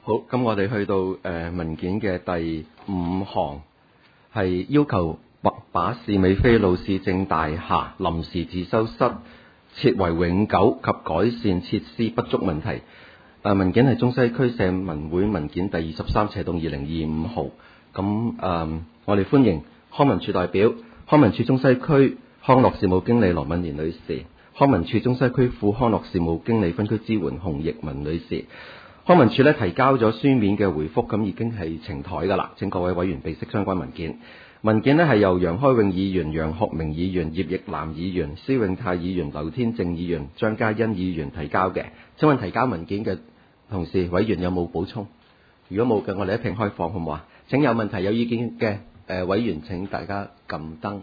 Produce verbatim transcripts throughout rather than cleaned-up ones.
好，咁我哋去到誒、呃、文件嘅第五項，係要求把把士美菲路市政大廈臨時自修室設為永久及改善設施不足問題。誒、呃、文件係中西區社民會文件第二十三斜棟二零二五號。咁誒、呃，我哋歡迎康文署代表、康文署中西區康樂事務經理羅敏蓮女士、康文署中西區副康樂事務經理分區支援洪奕文女士。康文署咧提交咗書面嘅回覆，咁已經係呈台㗎啦。請各位委員備悉相關文件。文件咧係由楊開永議員、楊學明議員、葉奕南議員、施永泰議員、劉天正議員、張嘉欣議員提交嘅。請問提交文件嘅同事委員有冇補充？如果冇嘅，我哋一併開放好唔好啊？請有問題有意見嘅誒、呃、委員請大家撳燈。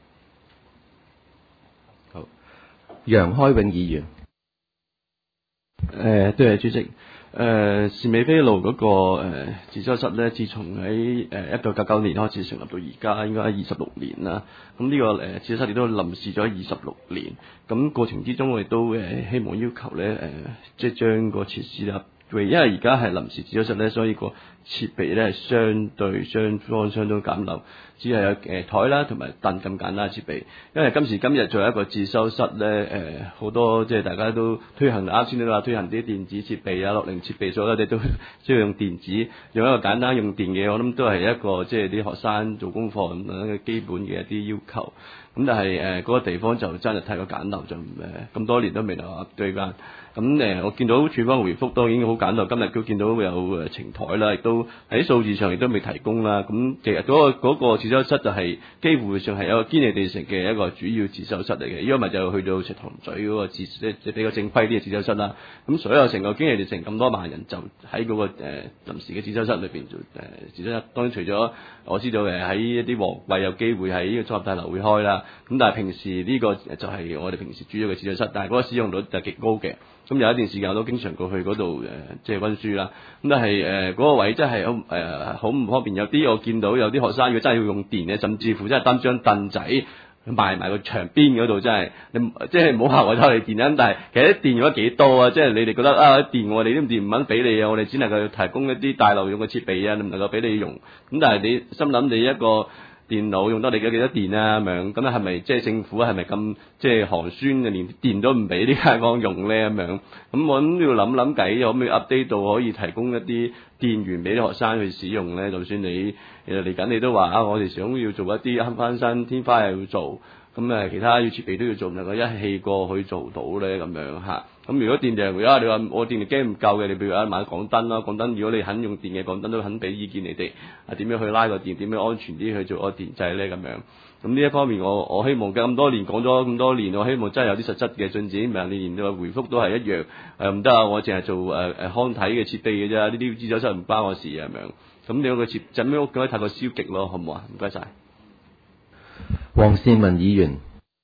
好，楊開永議員。 誒、呃，對，主席。誒、呃，士美菲路嗰、那個誒、呃、自修室咧，自從喺誒一九九九年開始成立到而家，應該係二十六年啦。咁呢、這個誒、呃、自修室亦都臨時咗二十六年。咁過程之中，我哋都誒、呃、希望要求咧，誒、呃、即係將個設施啦。因為而家係臨時自修室咧，所以個設備咧係相對雙方相當簡陋，只係有誒台啦同埋凳咁簡單嘅設備。因為今時今日做一個自修室咧，誒、呃、好多即係大家都推行啱先都話推行啲電子設備啊、樂齡設備，所有我哋都需要用電子，用一個簡單用電嘅，我諗都係一個即係啲學生做功課咁樣嘅基本嘅一啲要求。咁但係誒嗰個地方就真係太過簡陋，就誒咁多年都未能話對翻。咁誒、呃，我見到署方回覆都已經好簡陋，今日都見到有誒呈台啦，亦都喺數字上亦都未提供啦。咁其實嗰、嗰個嗰、嗰個自修室就係、係、幾乎上係一個堅尼地城嘅一個主要自修室嚟嘅，如果唔係就去到石塘咀嗰個自即係比較正規啲嘅自修室啦。咁所有成個堅尼地城咁多萬人就喺嗰、嗰個誒、呃、臨時嘅自修室裏邊做誒自修室。當然除咗我知道誒喺一啲旺季有機會喺呢個綜合大樓會開啦。咁但係平時呢個就係我哋平時主要嘅自修室，但係嗰個使用率就極高嘅。咁有一段時間我都經常過去嗰度誒，即係溫書啦。咁但係誒嗰個位真係好誒好唔方便。有啲我見到有啲學生如果真係要用電嘅，甚至乎真係擔張凳仔埋埋個牆邊嗰度，真係你即係唔好話我抽你電啦。但係其實啲電用咗幾多啊？即係你哋覺得啊電我哋都唔電唔肯俾你啊，我哋只能夠提供一啲大漏用嘅設備啊，唔能夠俾你用。咁但係你心諗你一個電腦用得你嘅幾多電啊咁樣，咁係咪即係政府係咪咁即係寒酸嘅，連電都唔俾啲街坊用咧咁樣？咁我諗要諗諗計，可唔可以 update 到可以提供一啲電源俾啲學生去使用咧？就算你誒嚟緊你都話啊，我哋想要做一啲慳翻身，天花又要做，咁誒其他要設備都要做，唔能夠一氣過去做到咧咁樣嚇。咁如果電力，如果你話我電力機唔夠嘅，你譬如話買港燈啦，港燈如果你肯用電嘅港燈都肯俾意見你哋啊，點樣去拉個電，點樣安全啲去做個電掣咧咁樣。咁呢一方面我我希望嘅咁多年講咗咁多年，我希望真係有啲實質嘅進展，唔係你連個回覆都係一樣誒唔得啊！我淨係做誒誒、呃、康體嘅設備嘅啫，呢啲自修室唔關我事啊咁樣。咁你個設整咩屋咁樣太過消極咯，好唔好啊？唔該晒。 黃善文議員。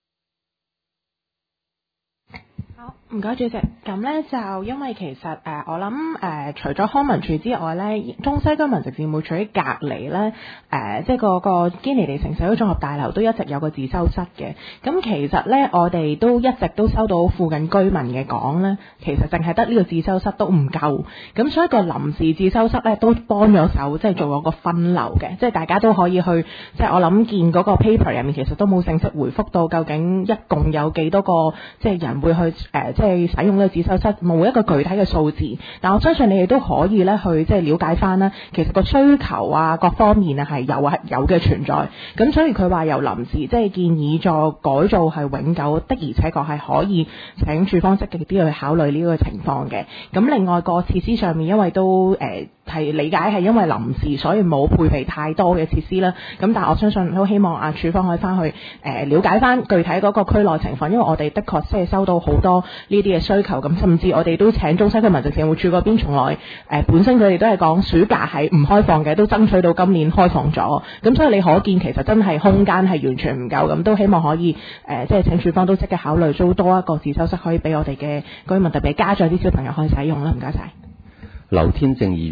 唔該主席，咁咧就因為其實誒、呃、我諗誒、呃、除咗康文署之外咧，中西區民政事務處喺隔離咧誒，即係個個堅尼地城社區綜合大樓都一直有個自修室嘅。咁其實咧我哋都一直都收到附近居民嘅講咧，其實淨係得呢個自修室都唔夠，咁所以個臨時自修室咧都幫咗手，即係做咗個分流嘅，即係大家都可以去，即係我諗見嗰個 paper 入面其實都冇正式回覆到究竟一共有幾多個即係人會去誒。呃即係使用呢個自修室，冇一個具體嘅數字，但我相信你哋都可以咧去即係了解翻啦。其實個需求啊，各方面啊係有啊有嘅存在。咁所以佢話由臨時即係建議作改造係永久的，而且確係可以請署方積極啲去考慮呢個情況嘅。咁另外個設施上面，因為都誒係、呃、理解係因為臨時，所以冇配備太多嘅設施啦。咁但係我相信都希望啊署方可以翻去誒、呃、了解翻具體嗰個區內情況，因為我哋的確即係收到好多呢啲嘅需求，咁甚至我哋都請中西區民政事務處嗰邊從來誒、呃、本身佢哋都係講暑假係唔開放嘅，都爭取到今年開放咗，咁所以你可見其實真係空間係完全唔夠，咁都希望可以誒、呃、即係請署方都積極考慮租多一個自修室，可以俾我哋嘅居民特別家長啲小朋友可以使用啦。唔該晒。 劉天正議員。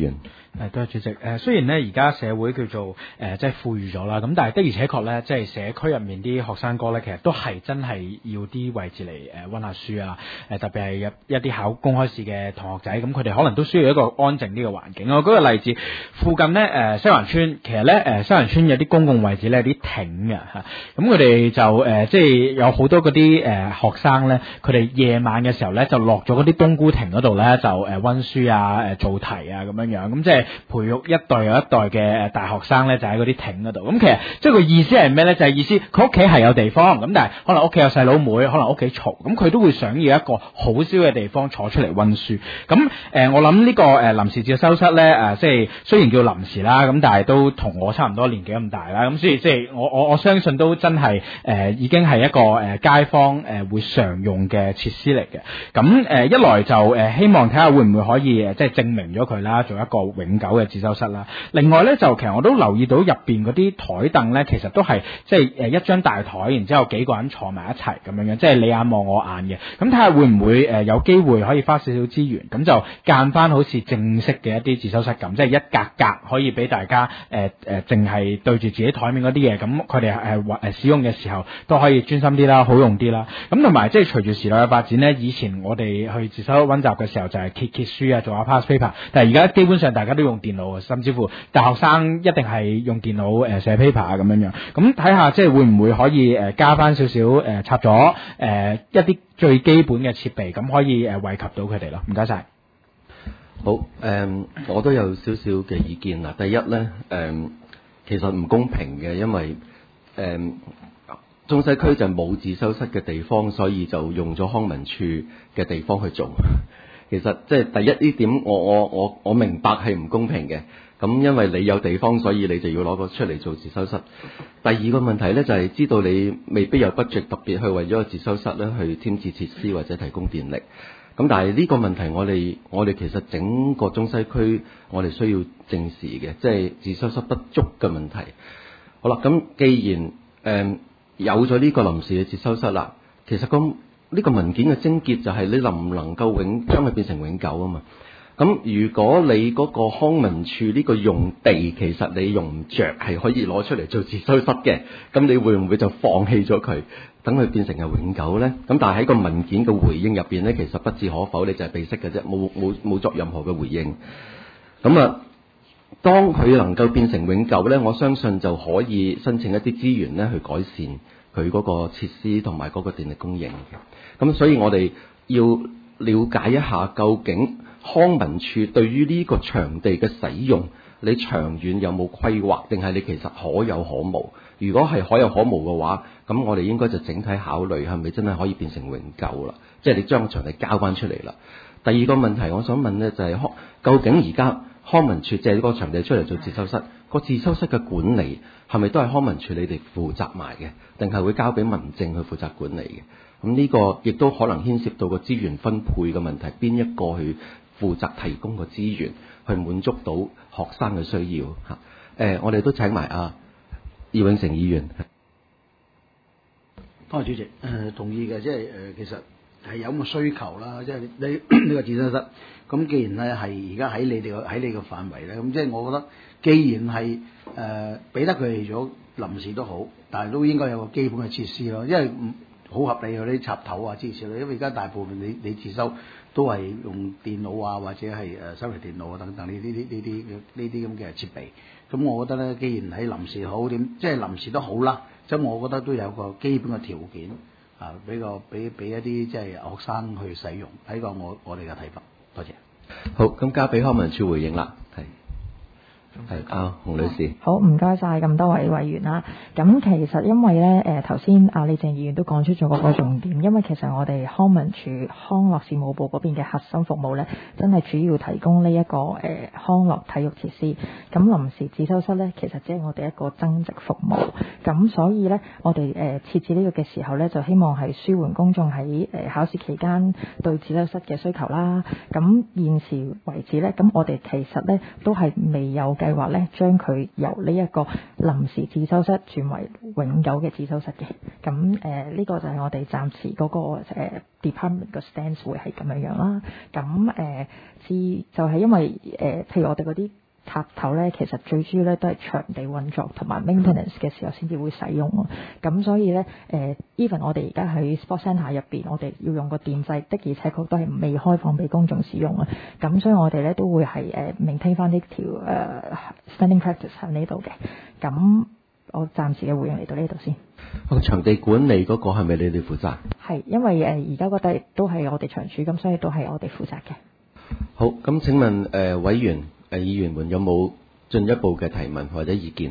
誒，多謝主席。誒，雖然咧而家社會叫做誒即係富裕咗啦，咁但係的而且確咧，即係社區入面啲學生哥咧，其實都係真係要啲位置嚟誒溫下書啊。誒，特別係一一啲考公開試嘅同學仔，咁佢哋可能都需要一個安靜啲嘅環境。我舉個例子，附近咧誒西環村，其實咧誒西環村有啲公共位置咧有啲亭嘅嚇，咁佢哋就誒即係有好多嗰啲誒學生咧，佢哋夜晚嘅時候咧就落咗嗰啲冬菇亭嗰度咧就誒溫書啊、誒做題啊咁樣樣，咁即係培育一代又一代嘅誒大學生咧，就喺嗰啲亭嗰度。咁其實即係個意思係咩咧？就係、是、意思佢屋企係有地方，咁但係可能屋企有細佬妹，可能屋企嘈，咁佢都會想要一個好少嘅地方坐出嚟溫書。咁誒、呃，我諗呢個誒臨時自修室咧誒，即係雖然叫臨時啦，咁但係都同我差唔多年紀咁大啦，咁所以即係我我我相信都真係誒、呃、已經係一個誒、呃、街坊誒、呃、會常用嘅設施嚟嘅。咁誒、呃、一來就誒、呃、希望睇下會唔會可以誒即係證明咗佢啦，做一個永久嘅自修室啦。另外咧就其實我都留意到入邊嗰啲台凳咧，其實都係即係誒一張大台，然之後幾個人坐埋一齊咁樣樣，即係你眼望我眼嘅。咁睇下會唔會誒有機會可以花少少資源，咁就間翻好似正式嘅一啲自修室咁，即係一格格可以俾大家誒誒淨係對住自己台面嗰啲嘢，咁佢哋誒誒使用嘅時候都可以專心啲啦，好用啲啦。咁同埋即係隨住時代嘅發展咧，以前我哋去自修溫習嘅時候就係揭揭書啊，做下 past paper， 但係而家基本上大家都用電腦，甚至乎大學生一定係用電腦誒寫 paper 啊咁樣樣。咁睇下即係會唔會可以誒加翻少少誒插咗誒一啲最基本嘅設備，咁可以誒惠及到佢哋咯。唔該晒。 好，誒、嗯，我都有少少嘅意見啦。第一咧，誒、嗯，其實唔公平嘅，因為誒、嗯、中西區就冇自修室嘅地方，所以就用咗康文署嘅地方去做。其實即係第一呢點，我我我我明白係唔公平嘅。咁因為你有地方，所以你就要攞個出嚟做自修室。第二個問題咧就係、是、知道你未必有 budget 特別去為咗個自修室咧去添置設施或者提供電力。咁但係呢個問題我哋我哋其實整個中西區我哋需要正視嘅，即係自修室不足嘅問題。好啦，咁既然誒、嗯、有咗呢個臨時嘅自修室啦，其實咁呢個文件嘅症結就係你能唔能夠永將佢變成永久啊嘛？咁如果你嗰個康文署呢個用地其實你用唔着，係可以攞出嚟做自修室嘅，咁你會唔會就放棄咗佢，等佢變成係永久呢？咁但係喺個文件嘅回應入邊呢，其實不置可否，你就係避息嘅啫，冇冇冇作任何嘅回應。咁啊，當佢能夠變成永久呢，我相信就可以申請一啲資源呢去改善佢嗰個設施同埋嗰個電力供應。咁所以我哋要了解一下究竟康文署對於呢個場地嘅使用，你長遠有冇規劃，定係你其實可有可無？如果係可有可無嘅話，咁我哋應該就整體考慮係咪真係可以變成永久啦？即係你將個場地交翻出嚟啦。第二個問題我想問呢，就係、是、究竟而家康文署借呢個場地出嚟做自修室，個自修室嘅管理係咪都係康文署你哋負責埋嘅，定係會交俾民政去負責管理嘅？咁呢個亦都可能牽涉到個資源分配嘅問題，邊一個去負責提供個資源去滿足到學生嘅需要嚇？誒、呃，我哋都請埋阿葉永成議員。 多謝主席，誒、呃、同意嘅，即係誒其實係有咁嘅需求啦，即係你呢個自修室。咁既然咧係而家喺你哋個喺你個範圍咧，咁即係我覺得，既然係誒俾得佢哋咗臨時都好，但係都應該有個基本嘅設施咯，因為唔好合理嗰啲插頭啊之類，因為而家大部分你你自修都係用電腦啊或者係誒手提電腦啊等等呢啲呢呢啲呢啲咁嘅設備。咁我覺得咧，既然喺臨時好點，即係臨時都好啦。咁我覺得都有個基本嘅條件啊，俾個俾俾一啲即係學生去使用，睇個我我哋嘅睇法。多謝。 好，咁交俾康文署回應啦。係。係啊，洪女士。 好，唔該晒咁多位委員啦。咁其實因為咧，誒頭先阿李鄭議員都講出咗嗰個重點，因為其實我哋康文署康樂事務部嗰邊嘅核心服務咧，真係主要提供呢、這、一個誒、呃、康樂體育設施。咁臨時自修室咧，其實只係我哋一個增值服務。咁所以咧，我哋誒、呃、設置呢個嘅時候咧，就希望係舒緩公眾喺誒、呃、考試期間對自修室嘅需求啦。咁現時為止咧，咁我哋其實咧都係未有計劃咧，將佢由呢一個臨時自修室轉為永久嘅自修室嘅。咁誒呢個就係我哋暫時嗰、那個、呃、department 個 stance 會係咁樣樣啦。咁誒至就係、是、因為誒、呃，譬如我哋嗰啲塔頭咧，其實最主要咧都係場地運作同埋 maintenance 嘅時候先至會使用咯。咁所以咧，誒 even 我哋而家喺 Sports Centre 入邊，我哋要用個電掣，的而且確都係未開放俾公眾使用啊。咁所以我哋咧都會係誒 maintain 翻呢條誒 standing practice 喺呢度嘅。咁我暫時嘅回應嚟到呢度先。 個場地管理嗰個係咪你哋負責？ 係，因為誒而家嗰度都係我哋場主，咁所以都係我哋負責嘅。 好，咁請問誒、呃、委員誒、呃、議員們有冇進一步嘅提問或者意見？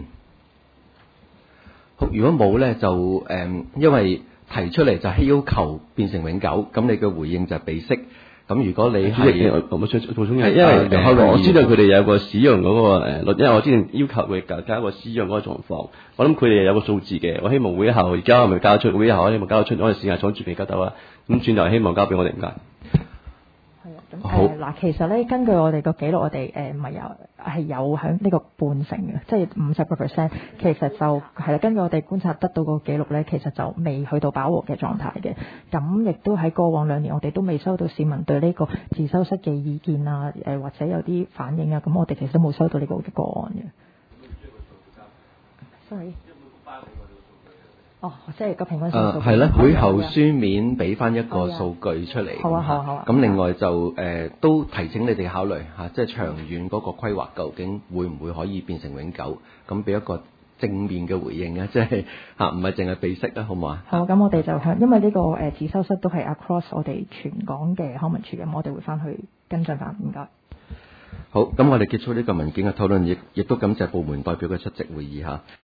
好，如果冇咧，就誒、呃、因為提出嚟就係要求變成永久，咁你嘅回應就係備悉。咁如果你係我冇想補充嘅，因為誒我知道佢哋有個使用嗰個誒率，因為我之前要求佢加加一個使用嗰個狀況，我諗佢哋有個數字嘅，我希望會後而家係咪交出，會後我希望交出，我哋時間廠住未交到啦，咁轉頭希望交俾我哋唔該。 誒嗱、呃，其實咧，根據我哋個記錄，我哋誒唔係有係有響呢個半成嘅，即係五十個 percent。其實就係啦，根據我哋觀察得到個記錄咧，其實就未去到飽和嘅狀態嘅。咁亦都喺過往兩年，我哋都未收到市民對呢個自修室嘅意見啊，誒、呃、或者有啲反應啊。咁我哋其實都冇收到呢個個案嘅。Sorry。哦，即係個平均數。誒係咧，會後書面俾翻一個數據出嚟。 好啊，好啊，好啊。 咁另外就誒、呃、都提請你哋考慮嚇、啊，即係長遠嗰個規劃究竟會唔會可以變成永久？咁俾一個正面嘅回應啊，即係嚇唔係淨係備悉啊，好唔好啊？ 好，咁我哋就向，因為呢、這個誒、呃、自修室都係 across 我哋全港嘅康文署嘅，咁我哋會翻去跟進翻，唔該。 好，咁我哋結束呢個文件嘅討論，亦亦都感謝部門代表嘅出席會議嚇。